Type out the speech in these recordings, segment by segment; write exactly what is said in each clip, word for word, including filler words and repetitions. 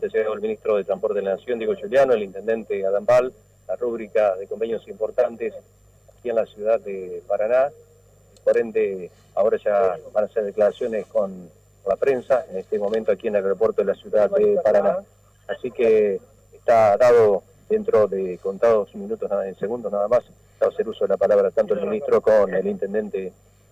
ha llegado el ministro de Transporte de la Nación, Diego Giuliano, el intendente Adán Bal, la rúbrica de convenios importantes aquí en la ciudad de Paraná. Por ende, ahora ya van a hacer declaraciones con la prensa, en este momento aquí en el aeropuerto de la ciudad de Paraná. Así que está dado dentro de contados minutos, nada, en segundos nada más, va a hacer uso de la palabra tanto el ministro con el intendente,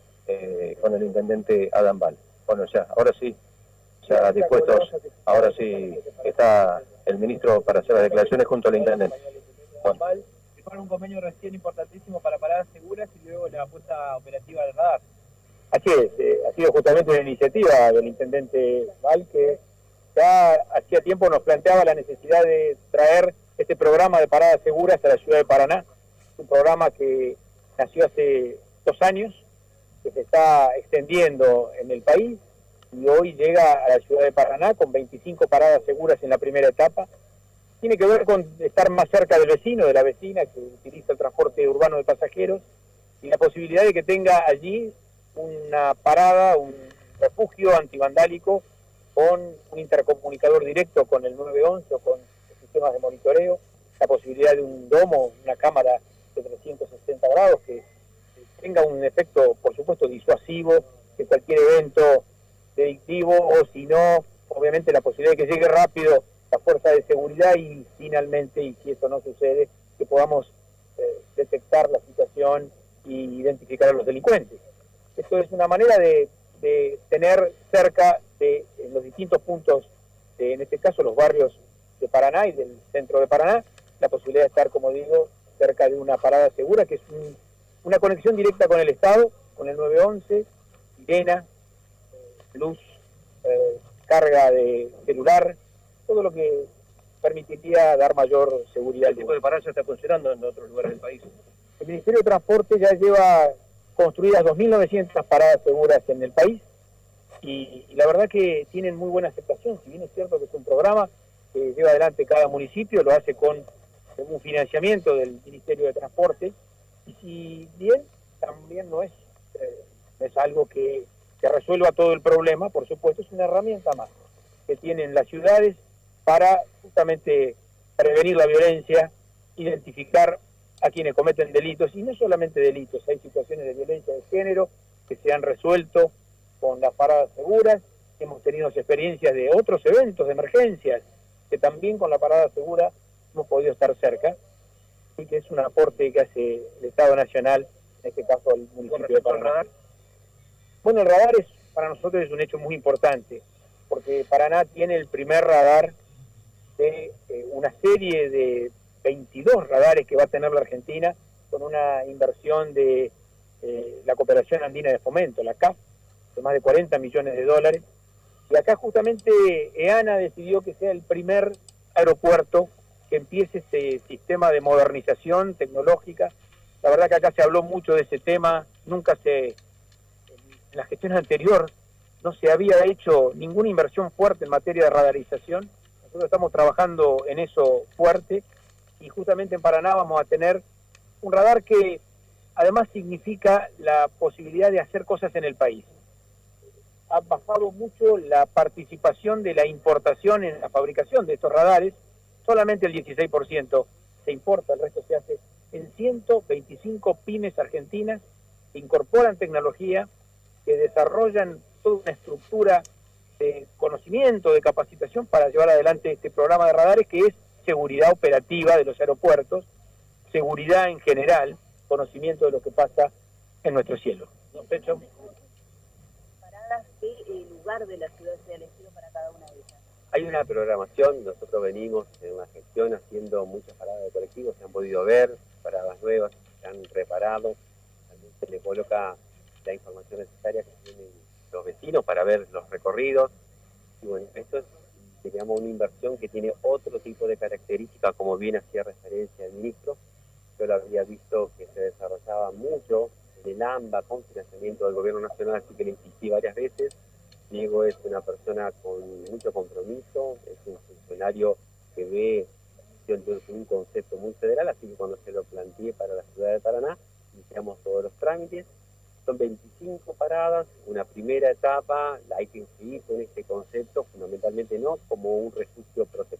eh, con el intendente Adán Bal. Bueno, ya, ahora sí, ya dispuestos, ahora sí está el ministro para hacer las declaraciones junto al intendente. Bueno. Firmaron un convenio recién importantísimo para paradas seguras y luego la apuesta operativa del radar. Así es, eh, ha sido justamente una iniciativa del intendente Bal que ya hacía tiempo nos planteaba la necesidad de traer este programa de paradas seguras a la ciudad de Paraná. Es un programa que nació hace dos años, que se está extendiendo en el país y hoy llega a la ciudad de Paraná con veinticinco paradas seguras en la primera etapa. Tiene que ver con estar más cerca del vecino, de la vecina que utiliza el transporte urbano de pasajeros y la posibilidad de que tenga allí una parada, un refugio antivandálico con un intercomunicador directo con el nueve once o con sistemas de monitoreo, la posibilidad de un domo, una cámara de trescientos sesenta grados que tenga un efecto, por supuesto, disuasivo de cualquier evento delictivo o si no, obviamente la posibilidad de que llegue rápido la fuerza de seguridad y finalmente, y si eso no sucede, que podamos eh, detectar la situación y identificar a los delincuentes. Esto es una manera de, de tener cerca de en los distintos puntos, de, en este caso los barrios de Paraná y del centro de Paraná, la posibilidad de estar, como digo, cerca de una parada segura, que es un, una conexión directa con el Estado, con el nueve once, sirena, luz, eh, carga de celular, todo lo que permitiría dar mayor seguridad. ¿Qué tipo de paradas está funcionando en otros lugares del país? El Ministerio de Transporte ya lleva construidas dos mil novecientas paradas seguras en el país y, y la verdad que tienen muy buena aceptación. Si bien es cierto que es un programa que lleva adelante cada municipio, lo hace con un financiamiento del Ministerio de Transporte y si bien también no es, eh, no es algo que, que resuelva todo el problema, por supuesto es una herramienta más que tienen las ciudades para justamente prevenir la violencia, identificar a quienes cometen delitos, y no solamente delitos, hay situaciones de violencia de género que se han resuelto con las paradas seguras, hemos tenido experiencias de otros eventos de emergencias, que también con la parada segura hemos podido estar cerca, y que es un aporte que hace el Estado Nacional, en este caso el municipio de Paraná. ¿Radar? Bueno, el radar es, para nosotros es un hecho muy importante, porque Paraná tiene el primer radar de eh, una serie de veintidós radares que va a tener la Argentina con una inversión de eh, la Cooperación Andina de Fomento, la C A F, de más de cuarenta millones de dólares. Y acá justamente EANA decidió que sea el primer aeropuerto que empiece este sistema de modernización tecnológica. La verdad que acá se habló mucho de ese tema, nunca se, en la gestión anterior, no se había hecho ninguna inversión fuerte en materia de radarización. Nosotros estamos trabajando en eso fuerte y justamente en Paraná vamos a tener un radar que además significa la posibilidad de hacer cosas en el país. Ha bajado mucho la participación de la importación en la fabricación de estos radares, solamente el dieciséis por ciento se importa, el resto se hace en ciento veinticinco pymes argentinas que incorporan tecnología, que desarrollan toda una estructura de conocimiento, de capacitación para llevar adelante este programa de radares que es seguridad operativa de los aeropuertos, seguridad en general, conocimiento de lo que pasa en nuestro cielo. ¿No, Pecho? Paradas, ¿qué lugar de la ciudad se ha elegido para cada una de ellas? Hay una programación, nosotros venimos en una gestión haciendo muchas paradas de colectivos, se han podido ver, paradas nuevas, se han reparado, también se le coloca la información necesaria que tienen los vecinos para ver los recorridos. Y bueno, esto es, digamos, una inversión que tiene otro tipo de características, como bien hacía referencia el ministro. Yo lo había visto que se desarrollaba mucho en el AMBA con financiamiento del gobierno nacional, así que le insistí varias veces. Diego es una persona con mucho compromiso, es un funcionario que ve un concepto muy federal, así que cuando se lo planteé para la ciudad de Paraná, iniciamos todos los trámites. Son veinticinco paradas, una primera etapa, hay que insistir con este concepto, fundamentalmente no como un refugio protegido,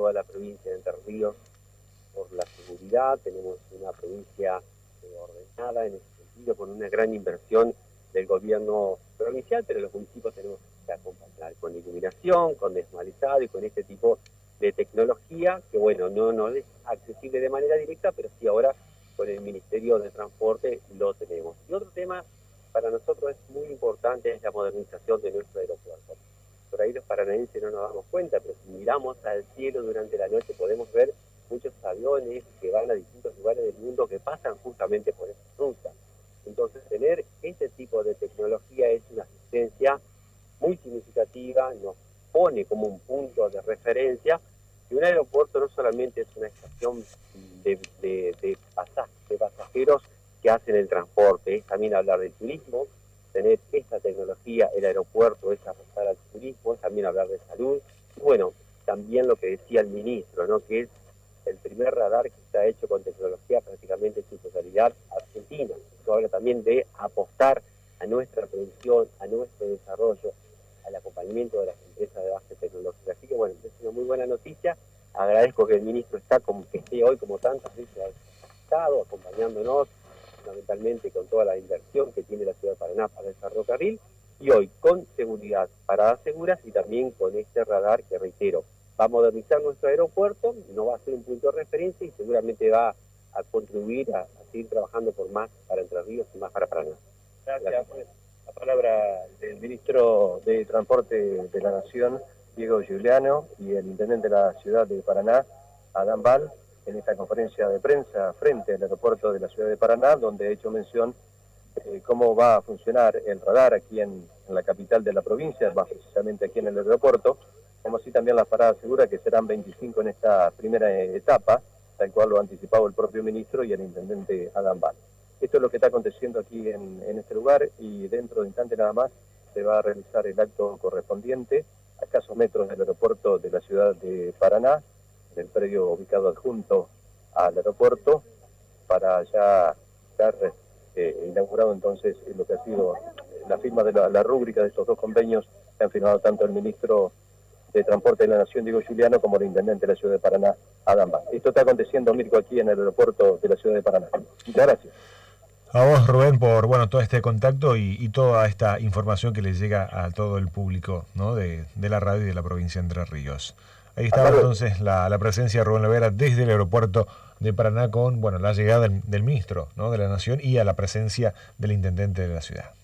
toda la provincia de Entre Ríos por la seguridad. Tenemos una provincia eh, ordenada en ese sentido, con una gran inversión del gobierno provincial, pero los municipios tenemos que acompañar con iluminación, con desmalizado y con este tipo de tecnología que, bueno, no, no es accesible de manera directa, pero sí ahora con el Ministerio de Transporte lo tenemos. Y otro tema para nosotros es muy importante es la modernización de nuestro aeropuerto. Por ahí los paranaenses no nos damos cuenta, pero si miramos al cielo durante la noche podemos ver muchos aviones que van a distintos lugares del mundo que pasan justamente por esa ruta. Entonces, tener este tipo de tecnología es una asistencia muy significativa, nos pone como un punto de referencia, y un aeropuerto no solamente es una estación de, de, de, pasaj de pasajeros que hacen el transporte, es también hablar del turismo, tener esta tecnología, el aeropuerto es apostar al turismo, es también hablar de salud, y bueno, también lo que decía el ministro, ¿no?, que es el primer radar que está hecho con tecnología prácticamente en su totalidad argentina. Eso habla también de apostar a nuestra producción, a nuestro desarrollo, al acompañamiento de las empresas de base tecnológica. Así que bueno, es una muy buena noticia. Agradezco que el ministro está como que esté hoy, como tantas veces ha estado, acompañándonos, fundamentalmente con toda la inversión que tiene la ciudad de Paraná para el ferrocarril, y hoy con seguridad, paradas seguras y también con este radar que, reitero, va a modernizar nuestro aeropuerto, no va a ser un punto de referencia y seguramente va a contribuir a, a seguir trabajando por más para Entre Ríos y más para Paraná. Gracias. Gracias. La palabra del ministro de Transporte de la Nación, Diego Giuliano, y el intendente de la ciudad de Paraná, Adán Bal, en esta conferencia de prensa frente al aeropuerto de la ciudad de Paraná, donde ha hecho mención eh, cómo va a funcionar el radar aquí en, en la capital de la provincia, más precisamente aquí en el aeropuerto, como así también las paradas seguras, que serán veinticinco en esta primera etapa, tal cual lo ha anticipado el propio ministro y el intendente Adán Bal. Esto es lo que está aconteciendo aquí en, en este lugar, y dentro de instante nada más se va a realizar el acto correspondiente a escasos metros del aeropuerto de la ciudad de Paraná, en el predio ubicado adjunto al aeropuerto, para ya estar eh, inaugurado entonces lo que ha sido la firma de la, la rúbrica de estos dos convenios que han firmado tanto el ministro de Transporte de la Nación, Diego Giuliano, como el intendente de la ciudad de Paraná, Adán Bal. Esto está aconteciendo, Mirko, aquí en el aeropuerto de la ciudad de Paraná. Muchas gracias. A vos, Rubén, por bueno todo este contacto y, y toda esta información que le llega a todo el público, ¿no?, de, de la radio y de la provincia de Entre Ríos. Ahí estaba entonces la, la presencia de Rubén Lovera desde el aeropuerto de Paraná con bueno la llegada del, del ministro, ¿no?, de la Nación, y a la presencia del intendente de la ciudad.